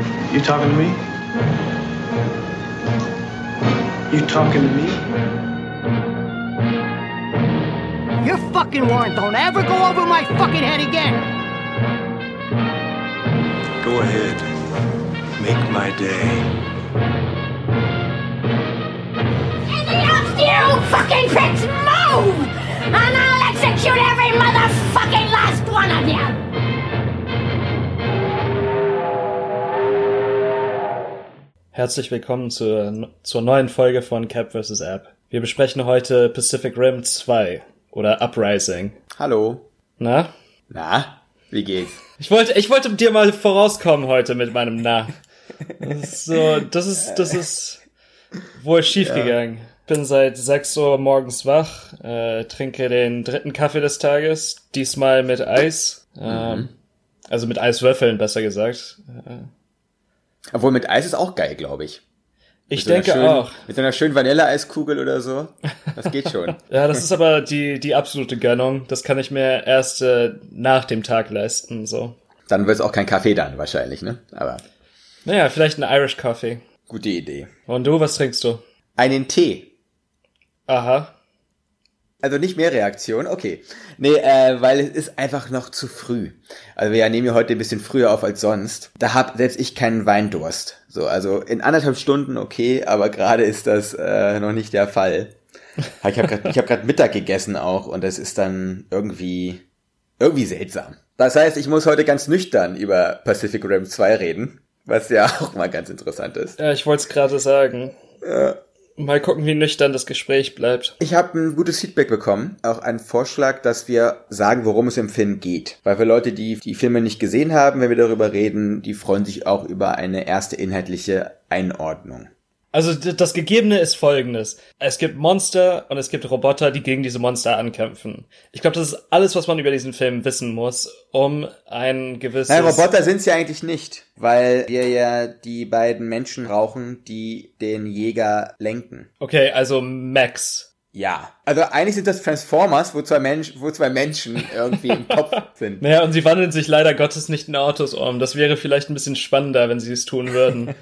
You talking to me? You talking to me? Your fucking warrant don't ever go over my fucking head again. Go ahead. Make my day. Any of you fucking pricks move! And I'll execute every motherfucking last one of you! Herzlich willkommen zur neuen Folge von Cap vs. App. Wir besprechen heute Pacific Rim 2 oder Uprising. Hallo. Na? Na, wie geht's? Ich wollte dir mal vorauskommen heute mit meinem Na. Das ist wohl schief gegangen. Bin seit 6 Uhr morgens wach, trinke den 3. Kaffee des Tages, diesmal mit Eis. Also mit Eiswürfeln, besser gesagt. Obwohl mit Eis ist auch geil, glaube ich. Ich denke auch. Mit so einer schönen Vanilleeiskugel oder so. Das geht schon. Ja, das ist aber die absolute Gönnung. Das kann ich mir erst nach dem Tag leisten, so. Dann wird es auch kein Kaffee dann wahrscheinlich, ne? Aber naja, vielleicht ein Irish Coffee. gute Idee. Und du, was trinkst du? Einen Tee. Aha. Also nicht mehr Reaktion, okay. Nee, weil es ist einfach noch zu früh. Also wir nehmen ja heute ein bisschen früher auf als sonst. Da hab selbst ich keinen Weindurst. So, also in 1,5 Stunden okay, aber gerade ist das noch nicht der Fall. Ich hab grad Mittag gegessen auch und das ist dann irgendwie seltsam. Das heißt, ich muss heute ganz nüchtern über Pacific Rim 2 reden, was ja auch mal ganz interessant ist. Ja, ich wollte es gerade sagen. Mal gucken, wie nüchtern das Gespräch bleibt. Ich habe ein gutes Feedback bekommen, auch einen Vorschlag, dass wir sagen, worum es im Film geht. Weil für Leute, die die Filme nicht gesehen haben, wenn wir darüber reden, die freuen sich auch über eine erste inhaltliche Einordnung. Also das Gegebene ist Folgendes. Es gibt Monster und es gibt Roboter, die gegen diese Monster ankämpfen. Ich glaube, das ist alles, was man über diesen Film wissen muss, um ein gewisses... Nein, Roboter sind es ja eigentlich nicht, weil wir ja die beiden Menschen brauchen, die den Jäger lenken. Okay, also Max. Ja, also eigentlich sind das Transformers, wo zwei Menschen irgendwie im Kopf sind. Naja, und sie wandeln sich leider Gottes nicht in Autos um. Das wäre vielleicht ein bisschen spannender, wenn sie es tun würden.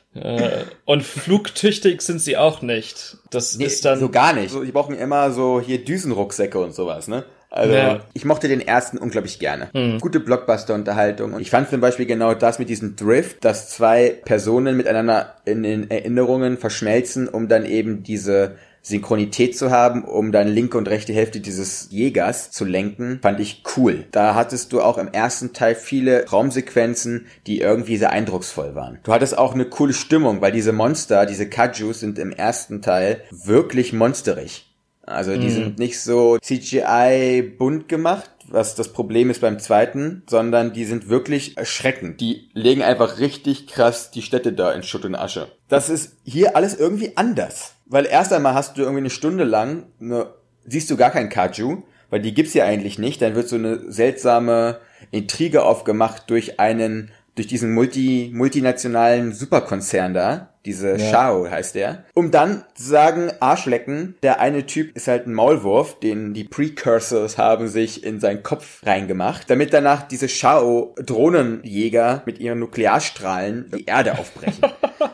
Und flugtüchtig sind sie auch nicht. Das ist dann... So gar nicht. Die brauchen immer so hier Düsenrucksäcke und sowas, ne? Also, ja. Ich mochte den ersten unglaublich gerne. Gute Blockbuster-Unterhaltung. Und ich fand zum Beispiel genau das mit diesem Drift, dass zwei Personen miteinander in den Erinnerungen verschmelzen, um dann eben diese Synchronität zu haben, um dann linke und rechte Hälfte dieses Jägers zu lenken, fand ich cool. Da hattest du auch im ersten Teil viele Raumsequenzen, die irgendwie sehr eindrucksvoll waren. Du hattest auch eine coole Stimmung, weil diese Monster, diese Kaijus sind im ersten Teil wirklich monsterig. Also die sind nicht so CGI bunt gemacht, was das Problem ist beim zweiten, sondern die sind wirklich erschreckend. Die legen einfach richtig krass die Städte da in Schutt und Asche. Das ist hier alles irgendwie anders. Weil erst einmal hast du irgendwie eine Stunde lang, siehst du gar kein Kaiju, weil die gibt's ja eigentlich nicht. Dann wird so eine seltsame Intrige aufgemacht durch diesen multinationalen Superkonzern da. Diese Shao heißt der. Um dann zu sagen, Arschlecken, der eine Typ ist halt ein Maulwurf, den die Precursors haben sich in seinen Kopf reingemacht, damit danach diese Shao-Drohnenjäger mit ihren Nuklearstrahlen die Erde aufbrechen.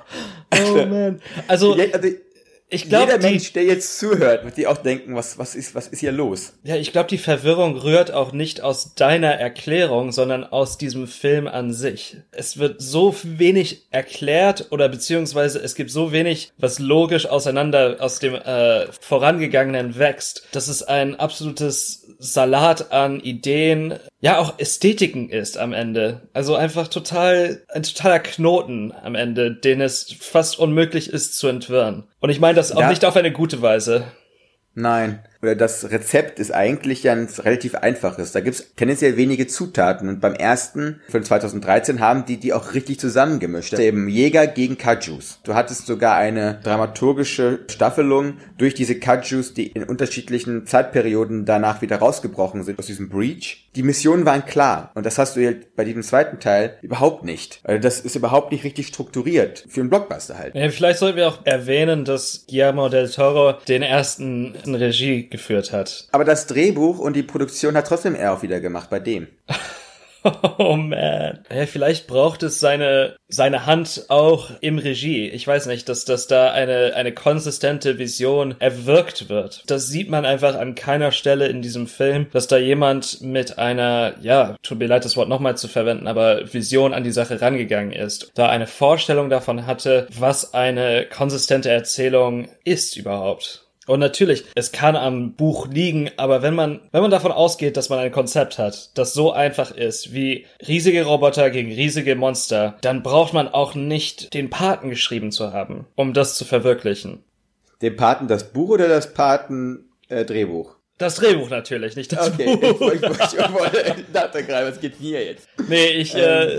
Oh man. Also ich glaube, jeder Mensch, der jetzt zuhört, wird dir auch denken, was ist hier los? Ja, ich glaube, die Verwirrung rührt auch nicht aus deiner Erklärung, sondern aus diesem Film an sich. Es wird so wenig erklärt oder beziehungsweise es gibt so wenig, was logisch auseinander aus dem Vorangegangenen wächst, dass es ein absolutes Salat an Ideen, ja auch Ästhetiken ist am Ende. Also einfach ein totaler Knoten am Ende, den es fast unmöglich ist zu entwirren. Und ich meine das auch nicht auf eine gute Weise. Nein. Oder das Rezept ist eigentlich ja ein relativ einfaches. Da gibt's tendenziell wenige Zutaten. Und beim ersten von 2013 haben die auch richtig zusammengemischt. Eben Jäger gegen Kaijus. Du hattest sogar eine dramaturgische Staffelung durch diese Kaijus, die in unterschiedlichen Zeitperioden danach wieder rausgebrochen sind aus diesem Breach. Die Missionen waren klar. Und das hast du jetzt bei diesem zweiten Teil überhaupt nicht. Also das ist überhaupt nicht richtig strukturiert. Für einen Blockbuster halt. Ja, vielleicht sollten wir auch erwähnen, dass Guillermo del Toro den ersten in Regie geführt hat. Aber das Drehbuch und die Produktion hat trotzdem er auch wieder gemacht bei dem. Oh man. Ja, vielleicht braucht es seine Hand auch im Regie. Ich weiß nicht, dass da eine konsistente Vision erwirkt wird. Das sieht man einfach an keiner Stelle in diesem Film, dass da jemand mit einer, ja, tut mir leid, das Wort nochmal zu verwenden, aber Vision an die Sache rangegangen ist. Da eine Vorstellung davon hatte, was eine konsistente Erzählung ist überhaupt. Und natürlich, es kann am Buch liegen, aber wenn man davon ausgeht, dass man ein Konzept hat, das so einfach ist, wie riesige Roboter gegen riesige Monster, dann braucht man auch nicht den Paten geschrieben zu haben, um das zu verwirklichen. Den Paten das Buch oder das Paten Drehbuch? Das Drehbuch natürlich, nicht das Buch. Ich dachte gerade, was geht hier jetzt? Nee, ich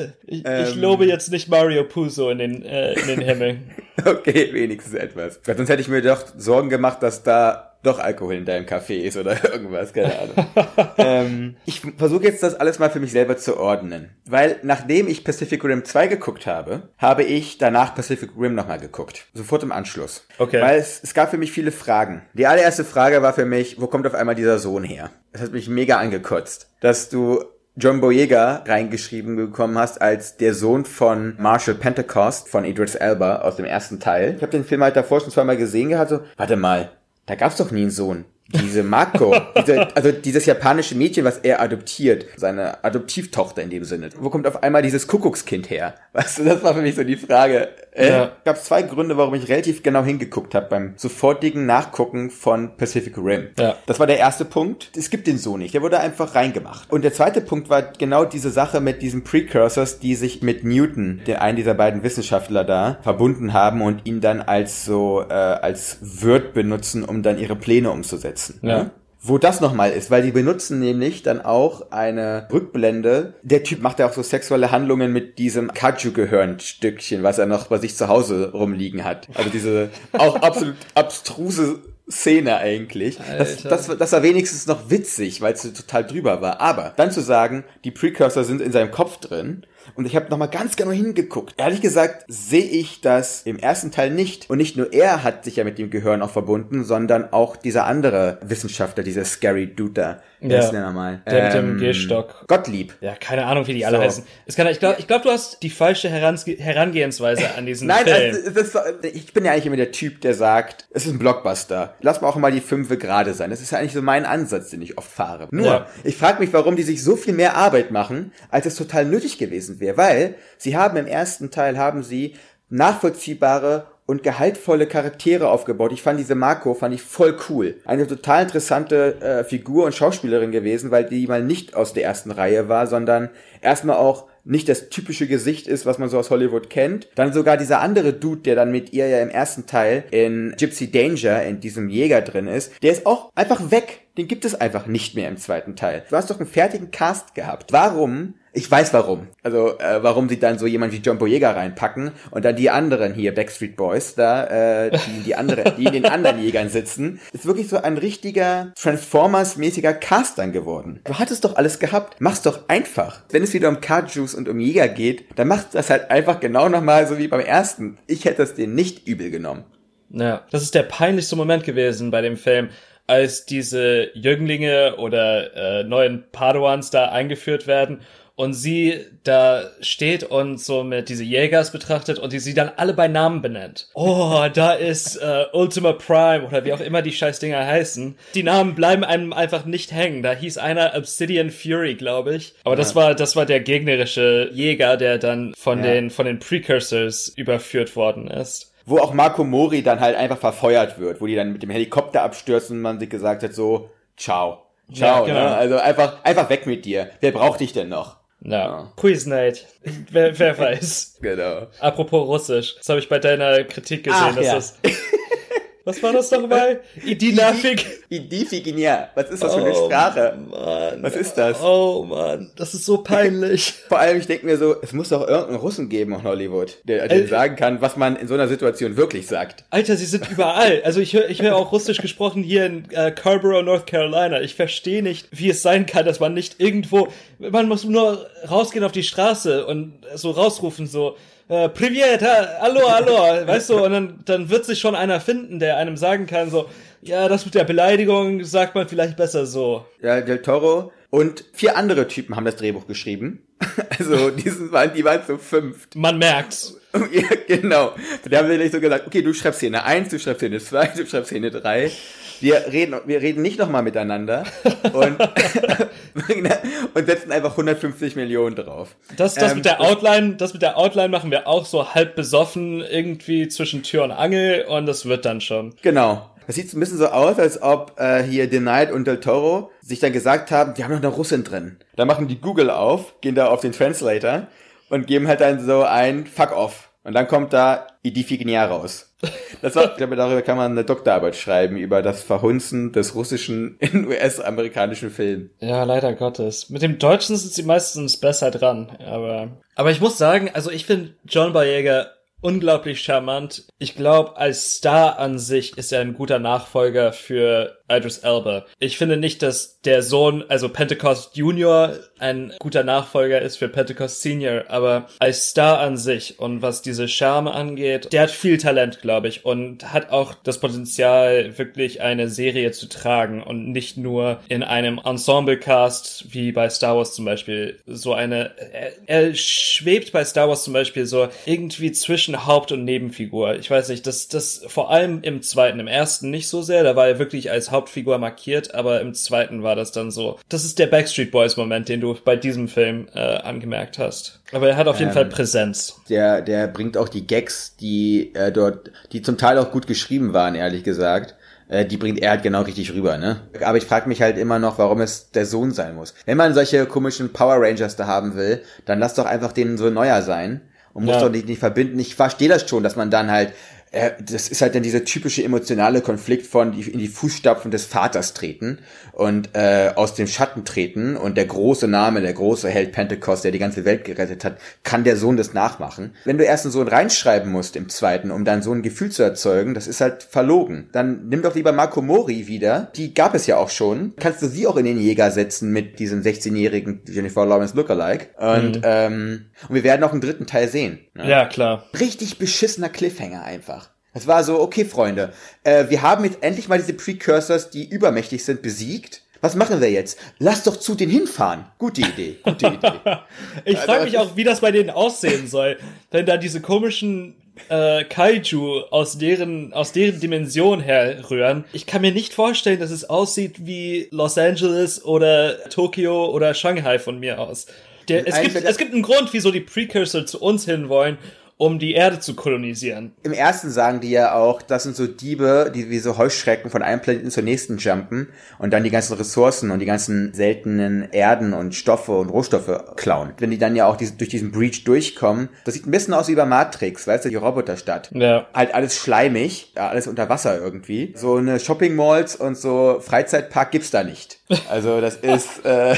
lobe jetzt nicht Mario Puzo in den Himmel. Okay, wenigstens etwas. Sonst hätte ich mir doch Sorgen gemacht, dass da doch Alkohol in deinem Kaffee ist oder irgendwas, keine Ahnung. Ich versuche jetzt das alles mal für mich selber zu ordnen. Weil nachdem ich Pacific Rim 2 geguckt habe, habe ich danach Pacific Rim nochmal geguckt. Sofort im Anschluss. Okay. Weil es gab für mich viele Fragen. Die allererste Frage war für mich, wo kommt auf einmal dieser Sohn her? Das hat mich mega angekotzt. Dass du John Boyega reingeschrieben bekommen hast als der Sohn von Marshall Pentecost von Idris Elba aus dem ersten Teil. Ich habe den Film halt davor schon zweimal gesehen gehabt, so, warte mal, da gab's doch nie einen Sohn. Diese Mako, dieses japanische Mädchen, was er adoptiert, seine Adoptivtochter in dem Sinne. Wo kommt auf einmal dieses Kuckuckskind her? Weißt du, das war für mich so die Frage. Ja. Gab es 2 Gründe, warum ich relativ genau hingeguckt habe beim sofortigen Nachgucken von Pacific Rim. Ja. Das war der erste Punkt. Es gibt den so nicht. Der wurde einfach reingemacht. Und der zweite Punkt war genau diese Sache mit diesen Precursors, die sich mit Newton, den einen dieser beiden Wissenschaftler da, verbunden haben und ihn dann als Wirt benutzen, um dann ihre Pläne umzusetzen. Ja. Wo das nochmal ist, weil die benutzen nämlich dann auch eine Rückblende. Der Typ macht ja auch so sexuelle Handlungen mit diesem Kaju-Gehirnstückchen, was er noch bei sich zu Hause rumliegen hat. Also diese auch absolut abstruse Szene eigentlich. Das war wenigstens noch witzig, weil es total drüber war. Aber dann zu sagen, die Precursor sind in seinem Kopf drin und ich habe nochmal ganz genau hingeguckt. Ehrlich gesagt sehe ich das im ersten Teil nicht. Und nicht nur er hat sich ja mit dem Gehirn auch verbunden, sondern auch dieser andere Wissenschaftler, dieser Scary Dude da. Ja, ist der nochmal? Der mit dem Gehstock. Gottlieb. Ja, keine Ahnung, wie die alle heißen. Ich glaube, du hast die falsche Herangehensweise an diesen Nein, Film. Ich bin ja eigentlich immer der Typ, der sagt, es ist ein Blockbuster. Lass mal auch mal die 5 gerade sein. Das ist ja eigentlich so mein Ansatz, den ich oft fahre. Nur, ich frage mich, warum die sich so viel mehr Arbeit machen, als es total nötig gewesen wäre. Weil sie haben im ersten Teil nachvollziehbare und gehaltvolle Charaktere aufgebaut. Ich fand diese Mako voll cool. Eine total interessante Figur und Schauspielerin gewesen, weil die mal nicht aus der ersten Reihe war, sondern erstmal auch nicht das typische Gesicht ist, was man so aus Hollywood kennt. Dann sogar dieser andere Dude, der dann mit ihr ja im ersten Teil in Gypsy Danger, in diesem Jäger drin ist, der ist auch einfach weg. Den gibt es einfach nicht mehr im zweiten Teil. Du hast doch einen fertigen Cast gehabt. Warum? Ich weiß warum. Also, warum sie dann so jemand wie John Boyega reinpacken und dann die anderen hier, Backstreet Boys, da, die in den anderen Jägern sitzen. Ist wirklich so ein richtiger Transformers-mäßiger Cast dann geworden. Du hattest doch alles gehabt. Mach's doch einfach. Wenn es wieder um Kajus und um Jäger geht, dann machst du das halt einfach genau nochmal so wie beim ersten. Ich hätte es denen nicht übel genommen. Ja, das ist der peinlichste Moment gewesen bei dem Film, als diese Jünglinge oder neuen Padawans da eingeführt werden und sie da steht und so mit diese Jägers betrachtet und die sie dann alle bei Namen benennt. Oh, da ist Ultima Prime oder wie auch immer die Scheißdinger heißen. Die Namen bleiben einem einfach nicht hängen. Da hieß einer Obsidian Fury, glaube ich. Aber das war der gegnerische Jäger, der dann von den Precursors überführt worden ist. Wo auch Marco Mori dann halt einfach verfeuert wird, wo die dann mit dem Helikopter abstürzen und man sich gesagt hat so, ciao, ja, genau. Ne? Also einfach weg mit dir. Wer braucht dich denn noch? Ja. Quiznight. Wer weiß. Genau. Apropos Russisch. Das habe ich bei deiner Kritik gesehen. Das was war das nochmal? Idinafik. Idifiginia. Was ist das für eine Sprache? Mann. Was ist das? Oh Mann, das ist so peinlich. Vor allem, ich denke mir so, es muss doch irgendeinen Russen geben in Hollywood, der sagen kann, was man in so einer Situation wirklich sagt. Alter, sie sind überall. Also ich höre auch Russisch gesprochen hier in Carrboro, North Carolina. Ich verstehe nicht, wie es sein kann, dass man nicht irgendwo, man muss nur rausgehen auf die Straße und so rausrufen, so, Privet, hallo, weißt du, und dann wird sich schon einer finden, der einem sagen kann, so, ja, das mit der Beleidigung sagt man vielleicht besser so. Ja, Del Toro Und 4 andere Typen haben das Drehbuch geschrieben. Also, die waren zu 5. Man merkt's. Ja, genau. Da haben wir nicht so gesagt, okay, du schreibst hier eine 1, du schreibst hier eine 2, du schreibst hier eine 3. Wir reden nicht nochmal miteinander und setzen einfach 150 Millionen drauf. Das mit der Outline machen wir auch so halb besoffen irgendwie zwischen Tür und Angel und das wird dann schon. Genau. Das sieht ein bisschen so aus, als ob hier Denied und Del Toro sich dann gesagt haben, wir haben noch eine Russin drin. Da machen die Google auf, gehen da auf den Translator und geben halt dann so ein Fuck off. Und dann kommt da Iphigenia raus. Ich glaube, darüber kann man eine Doktorarbeit schreiben, über das Verhunzen des Russischen in US-amerikanischen Filmen. Ja, leider Gottes. Mit dem Deutschen sind sie meistens besser dran, aber ich muss sagen, also ich finde John Boyega unglaublich charmant. Ich glaube, als Star an sich ist er ein guter Nachfolger für Idris Elba. Ich finde nicht, dass der Sohn, also Pentecost Junior, ein guter Nachfolger ist für Pentecost Senior, aber als Star an sich und was diese Charme angeht, der hat viel Talent, glaube ich, und hat auch das Potenzial, wirklich eine Serie zu tragen und nicht nur in einem Ensemble-Cast, wie bei Star Wars zum Beispiel, so eine, er schwebt bei Star Wars zum Beispiel so irgendwie zwischen Haupt- und Nebenfigur. Ich weiß nicht, das vor allem im zweiten, im ersten nicht so sehr, da war er wirklich als Hauptfigur markiert, aber im zweiten war das dann so. Das ist der Backstreet Boys Moment, den du bei diesem Film angemerkt hast. Aber er hat auf jeden Fall Präsenz. Der bringt auch die Gags, die die zum Teil auch gut geschrieben waren, ehrlich gesagt. Die bringt er halt genau richtig rüber, ne? Aber ich frage mich halt immer noch, warum es der Sohn sein muss. Wenn man solche komischen Power Rangers da haben will, dann lass doch einfach den so neuer sein und muss doch nicht verbinden. Ich verstehe das schon, dass man dann halt das ist halt dann dieser typische emotionale Konflikt von in die Fußstapfen des Vaters treten und aus dem Schatten treten und der große Name, der große Held Pentecost, der die ganze Welt gerettet hat, kann der Sohn das nachmachen. Wenn du erst einen Sohn reinschreiben musst im zweiten, um dann so ein Gefühl zu erzeugen, das ist halt verlogen. Dann nimm doch lieber Marco Mori wieder, die gab es ja auch schon. Kannst du sie auch in den Jäger setzen mit diesem 16-jährigen Jennifer Lawrence Lookalike und wir werden auch einen 3. Teil sehen. Ne? Ja, klar. Richtig beschissener Cliffhanger einfach. Es war so, okay, Freunde, wir haben jetzt endlich mal diese Precursors, die übermächtig sind, besiegt. Was machen wir jetzt? Lass doch zu denen hinfahren. Gute Idee. Ich frage mich auch, wie das bei denen aussehen soll, wenn da diese komischen Kaiju aus deren Dimension herrühren. Ich kann mir nicht vorstellen, dass es aussieht wie Los Angeles oder Tokio oder Shanghai von mir aus. Es gibt einen Grund, wieso die Precursor zu uns hinwollen, um die Erde zu kolonisieren. Im ersten sagen die ja auch, das sind so Diebe, die wie so Heuschrecken von einem Planeten zur nächsten jumpen und dann die ganzen Ressourcen und die ganzen seltenen Erden und Stoffe und Rohstoffe klauen. Wenn die dann ja auch durch diesen Breach durchkommen, das sieht ein bisschen aus wie bei Matrix, weißt du, die Roboterstadt. Ja. Halt alles schleimig, ja, alles unter Wasser irgendwie. So eine Shopping-Malls und so Freizeitpark gibt's da nicht. Also das ist...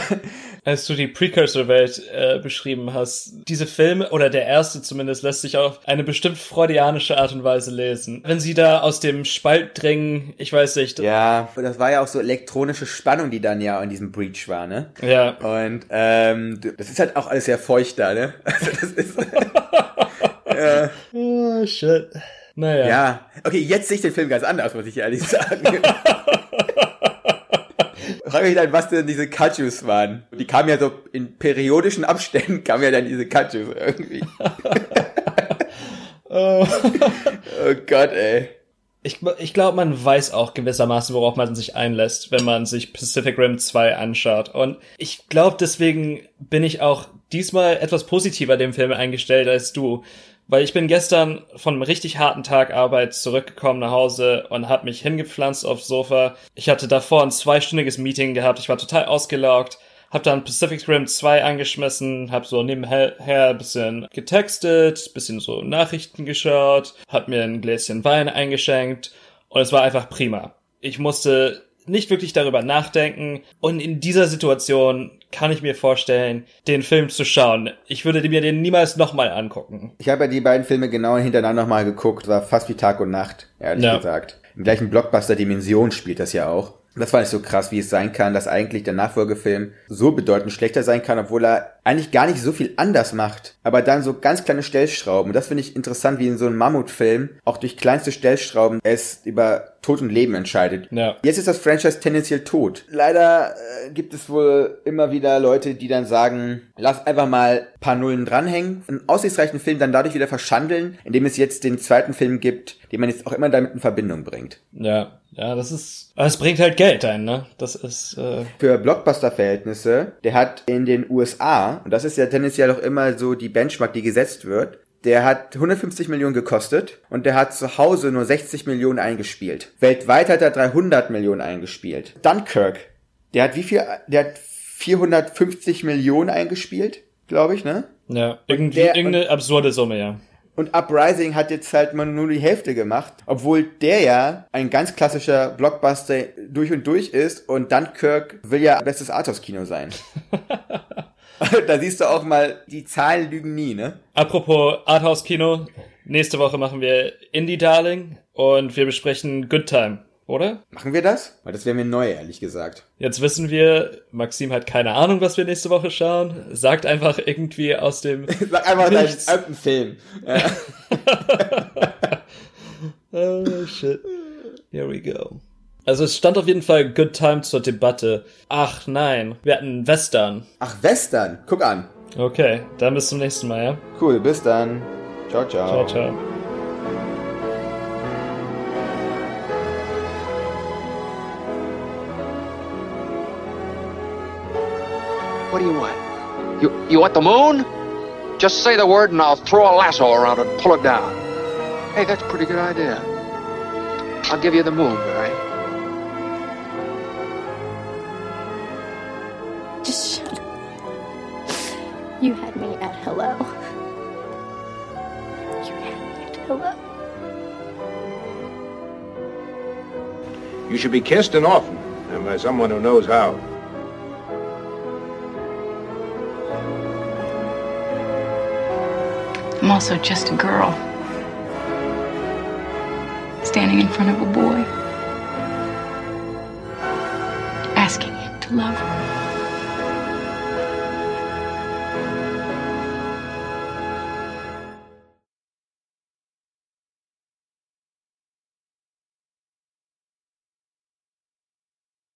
Als du die Precursor-Welt beschrieben hast, diese Filme, oder der erste zumindest, lässt sich auf eine bestimmt freudianische Art und Weise lesen. Wenn sie da aus dem Spalt dringen, ich weiß nicht. Ja, das war ja auch so elektronische Spannung, die dann ja in diesem Breach war, ne? Ja. Und das ist halt auch alles sehr feucht da, ne? Also das ist... Oh, shit. Naja. Ja, okay, jetzt sehe ich den Film ganz anders, muss ich ehrlich sagen. Frag mich dann, was denn diese Kajus waren. Die kamen ja so in periodischen Abständen, kamen ja dann diese Kajus irgendwie. Oh Gott, ey. Ich glaube, man weiß auch gewissermaßen, worauf man sich einlässt, wenn man sich Pacific Rim 2 anschaut. Und ich glaube, deswegen bin ich auch diesmal etwas positiver dem Film eingestellt als du. Weil ich bin gestern von einem richtig harten Tag Arbeit zurückgekommen nach Hause und habe mich hingepflanzt aufs Sofa. Ich hatte davor ein 2-stündiges Meeting gehabt. Ich war total ausgelaugt. Hab dann Pacific Rim 2 angeschmissen, hab so nebenher ein bisschen getextet, bisschen so Nachrichten geschaut, hab mir ein Gläschen Wein eingeschenkt und es war einfach prima. Ich musste nicht wirklich darüber nachdenken und in dieser Situation kann ich mir vorstellen, den Film zu schauen. Ich würde mir den niemals nochmal angucken. Ich habe ja die beiden Filme genau hintereinander nochmal geguckt, war fast wie Tag und Nacht, ehrlich gesagt. Im gleichen Blockbuster-Dimension spielt das ja auch. Das war nicht so krass, wie es sein kann, dass eigentlich der Nachfolgefilm so bedeutend schlechter sein kann, obwohl er eigentlich gar nicht so viel anders macht, aber dann so ganz kleine Stellschrauben. Und das finde ich interessant, wie in so einem Mammutfilm auch durch kleinste Stellschrauben es über Tod und Leben entscheidet. Ja. Jetzt ist das Franchise tendenziell tot. Leider gibt es wohl immer wieder Leute, die dann sagen, lass einfach mal ein paar Nullen dranhängen, einen aussichtsreichen Film dann dadurch wieder verschandeln, indem es jetzt den zweiten Film gibt, den man jetzt auch immer damit in Verbindung bringt. Ja, aber es bringt halt Geld ein, ne? Das ist, Für Blockbuster-Verhältnisse, der hat in den USA, und das ist ja tendenziell auch immer so die Benchmark, die gesetzt wird, der hat 150 Millionen gekostet und der hat zu Hause nur 60 Millionen eingespielt. Weltweit hat er 300 Millionen eingespielt. Dunkirk, der hat 450 Millionen eingespielt, glaube ich, ne? Ja, irgendeine absurde Summe, ja. Und Uprising hat jetzt halt mal nur die Hälfte gemacht, obwohl der ja ein ganz klassischer Blockbuster durch und durch ist und Dunkirk will ja bestes Arthouse-Kino sein. Da siehst du auch mal, die Zahlen lügen nie, ne? Apropos Arthouse-Kino, nächste Woche machen wir Indie Darling und wir besprechen Good Time, oder? Machen wir das? Weil das wäre mir neu, ehrlich gesagt. Jetzt wissen wir, Maxim hat keine Ahnung, was wir nächste Woche schauen. Sagt einfach irgendwie aus dem... Sag einfach deinen alten Film. Ja. Oh, shit. Here we go. Also es stand auf jeden Fall Good Time zur Debatte. Ach nein, wir hatten Western. Ach, Western. Guck an. Okay, dann bis zum nächsten Mal, ja? Cool, bis dann. Ciao, ciao. Ciao, ciao. What do you want? You want the moon? Just say the word and I'll throw a lasso around it and pull it down. Hey, that's a pretty good idea. I'll give you the moon, Barry. Just shut up. You had me at hello. You had me at hello. You should be kissed and often, and by someone who knows how. I'm also just a girl, standing in front of a boy, asking him to love her.